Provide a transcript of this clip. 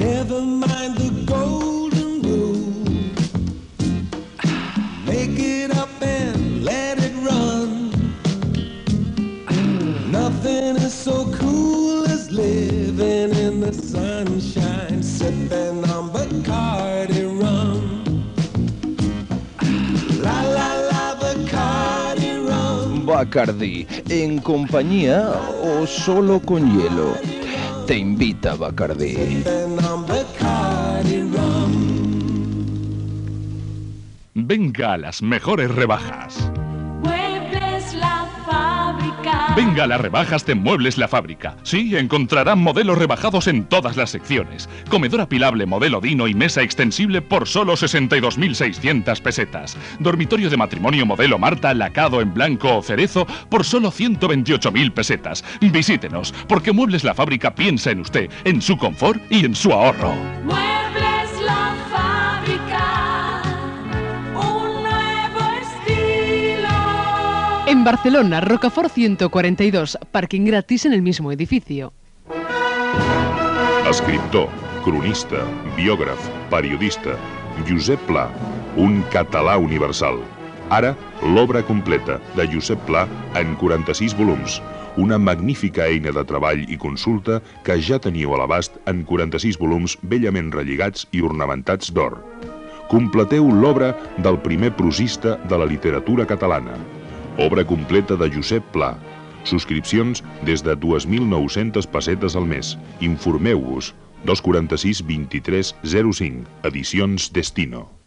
Never mind the golden rule. Make it up and let it run. Nothing is so cool as living in the sunshine, sipping on Bacardi rum. La la la Bacardi rum. Bacardi, ¿en compañía o solo con hielo? Te invita Bacardi. Sipping on Bacardi rum. Venga a las mejores rebajas. Muebles La Fábrica. Venga a las rebajas de Muebles La Fábrica. Sí, encontrarán modelos rebajados en todas las secciones. Comedor apilable modelo Dino y mesa extensible por solo 62.600 pesetas. Dormitorio de matrimonio modelo Marta, lacado en blanco o cerezo por solo 128.000 pesetas. Visítenos, porque Muebles La Fábrica piensa en usted, en su confort y en su ahorro. Muebles La Fábrica. Un nuevo estilo. En Barcelona, Rocafort 142, parking gratis en el mismo edificio. Escriptor, cronista, biògraf, periodista, Josep Pla, un català universal. Ara, l'obra completa de Josep Pla en 46 volums, una magnífica eina de treball i consulta que ja teniu a l'abast en 46 volums bellament relligats i ornamentats d'or. Completeu l'obra del primer prosista de la literatura catalana. Obra completa de Josep Pla. Subscripcions des de 2.900 pessetes al mes. Informeu-vos. 246 23 05. Edicions Destino.